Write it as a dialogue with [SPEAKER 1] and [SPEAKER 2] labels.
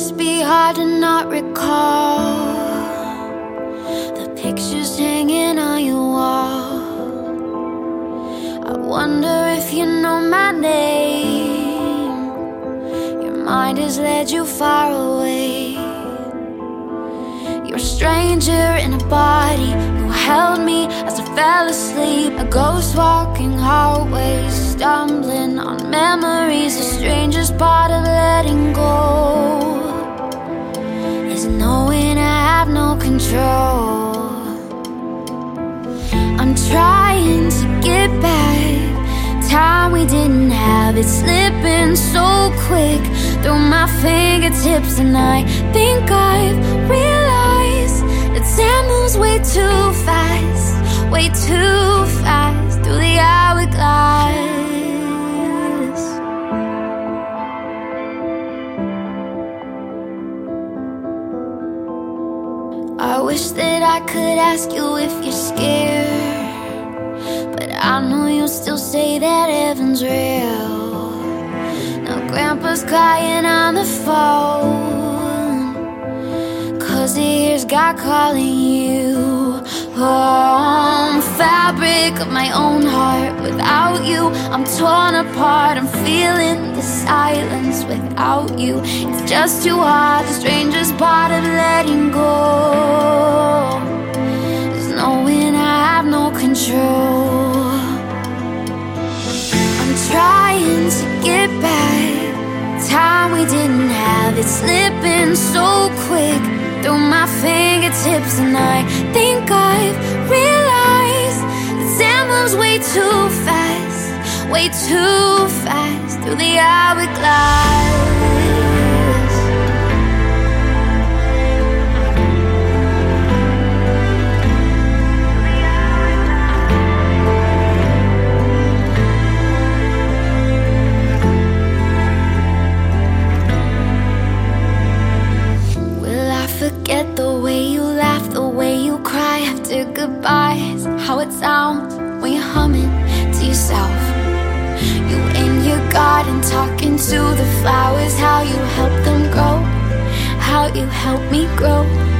[SPEAKER 1] must be hard to not recall the pictures hanging on your wall. I wonder if you know my name. Your mind has led you far away. You're a stranger in a body who held me as I fell asleep. A ghost walking hallways, stumbling on memories. The strangest part of letting go is knowing I have no control. I'm trying to get back time we didn't have. It's slipping so quick through my fingertips, and I think I've realized that time moves way too fast, way too fast through the hourglass. I wish that I could ask you if you're scared, but I know you'll still say that heaven's real. Now Grandpa's crying on the phone, 'cause he hears God calling you home. Fabric of my own heart, without you I'm torn apart. I'm feeling the silence without you. It's just too hard. The strangest part of letting go is knowing I have no control. I'm trying to get back time we didn't have. It's slipping so quick through my fingertips, and I think I've realized that time moves way too fast, way too fast through the hourglass. Forget the way you laugh, the way you cry after goodbyes. How it sounds when you're humming to yourself. You in your garden talking to the flowers. How you help them grow, how you help me grow.